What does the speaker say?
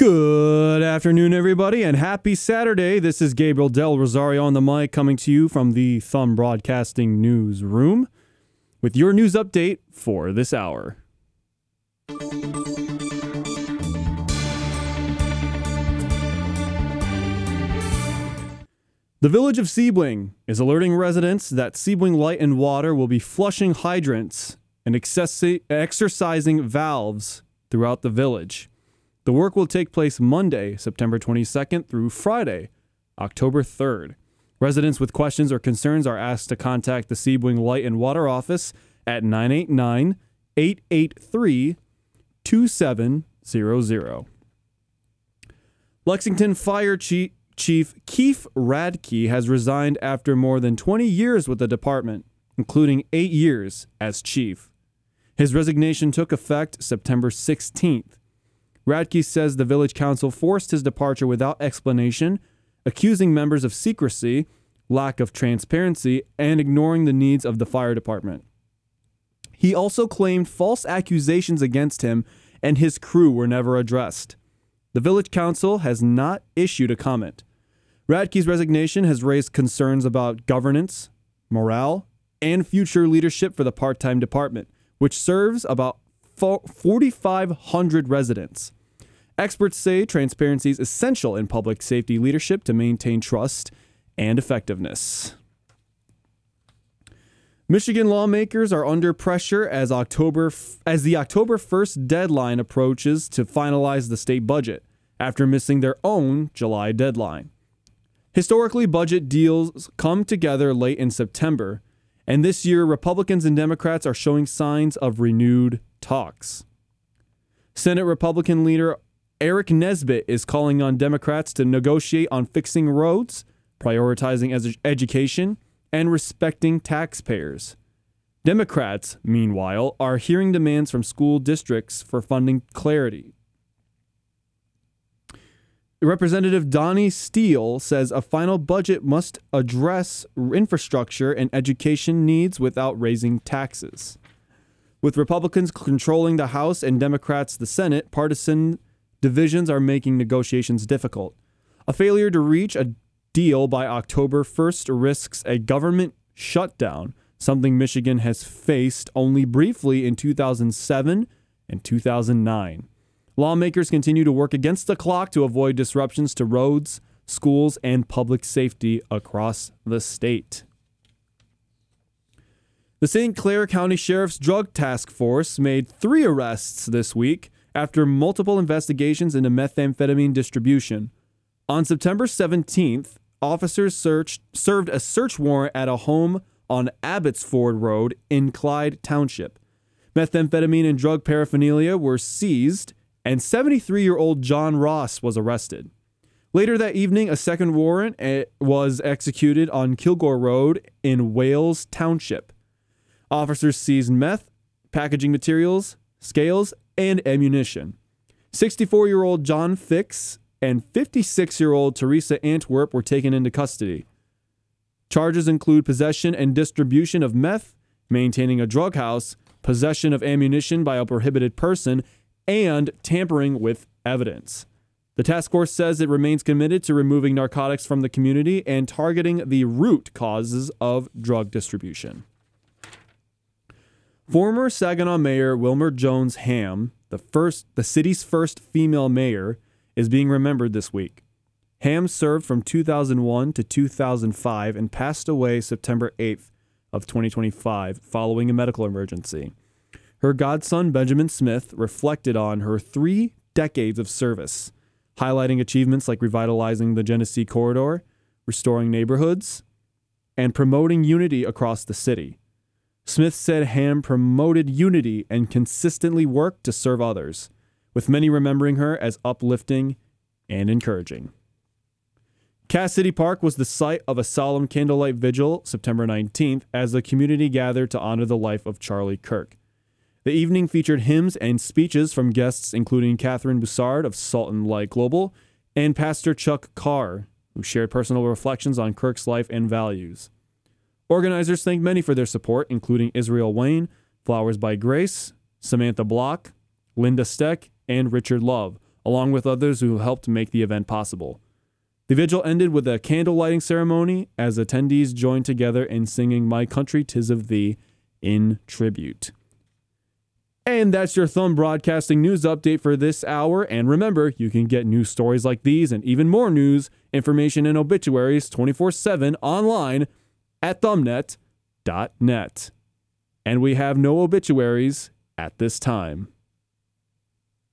Good afternoon, everybody, and happy Saturday. This is Gabriel Del Rosario on the mic, coming to you from the Thumb Broadcasting Newsroom with your news update for this hour. The village of Sebring is alerting residents that Sebring Light and Water will be flushing hydrants and exercising valves throughout the village. The work will take place Monday, September 22nd through Friday, October 3rd. Residents with questions or concerns are asked to contact the Sebring Light and Water office at 989-883-2700. Lexington Fire Chief Keith Radke has resigned after more than 20 years with the department, including 8 years as chief. His resignation took effect September 16th. Radke says the village council forced his departure without explanation, accusing members of secrecy, lack of transparency, and ignoring the needs of the fire department. He also claimed false accusations against him and his crew were never addressed. The village council has not issued a comment. Radke's resignation has raised concerns about governance, morale, and future leadership for the part-time department, which serves about 4,500 residents. Experts say transparency is essential in public safety leadership to maintain trust and effectiveness. Michigan lawmakers are under pressure as the October 1st deadline approaches to finalize the state budget after missing their own July deadline. Historically, budget deals come together late in September, and this year Republicans and Democrats are showing signs of renewed talks. Senate Republican leader Eric Nesbitt is calling on Democrats to negotiate on fixing roads, prioritizing education, and respecting taxpayers. Democrats, meanwhile, are hearing demands from school districts for funding clarity. Representative Donnie Steele says a final budget must address infrastructure and education needs without raising taxes. With Republicans controlling the House and Democrats the Senate, partisan divisions are making negotiations difficult. A failure to reach a deal by October 1st risks a government shutdown, something Michigan has faced only briefly in 2007 and 2009. Lawmakers continue to work against the clock to avoid disruptions to roads, schools, and public safety across the state. The St. Clair County Sheriff's Drug Task Force made 3 arrests this week after multiple investigations into methamphetamine distribution. On September 17th, officers served a search warrant at a home on Abbotsford Road in Clyde Township. Methamphetamine and drug paraphernalia were seized, and 73-year-old John Ross was arrested. Later that evening, a second warrant was executed on Kilgore Road in Wales Township. Officers seized meth, packaging materials, scales, and ammunition. 64-year-old John Fix and 56-year-old Teresa Antwerp were taken into custody. Charges include possession and distribution of meth, maintaining a drug house, possession of ammunition by a prohibited person, and tampering with evidence. The task force says it remains committed to removing narcotics from the community and targeting the root causes of drug distribution. Former Saginaw Mayor Wilmer Jones Ham, the city's first female mayor, is being remembered this week. Ham served from 2001 to 2005 and passed away September 8th of 2025 following a medical emergency. Her godson, Benjamin Smith, reflected on her 3 decades of service, highlighting achievements like revitalizing the Genesee Corridor, restoring neighborhoods, and promoting unity across the city. Smith said Ham promoted unity and consistently worked to serve others, with many remembering her as uplifting and encouraging. Cass City Park was the site of a solemn candlelight vigil September 19th as the community gathered to honor the life of Charlie Kirk. The evening featured hymns and speeches from guests including Catherine Boussard of Salt and Light Global and Pastor Chuck Carr, who shared personal reflections on Kirk's life and values. Organizers thanked many for their support, including Israel Wayne, Flowers by Grace, Samantha Block, Linda Steck, and Richard Love, along with others who helped make the event possible. The vigil ended with a candle lighting ceremony as attendees joined together in singing My Country 'Tis of Thee in tribute. And that's your Thumb Broadcasting news update for this hour. And remember, you can get news stories like these and even more news, information, and obituaries 24/7 online at thumbnet.net. And we have no obituaries at this time.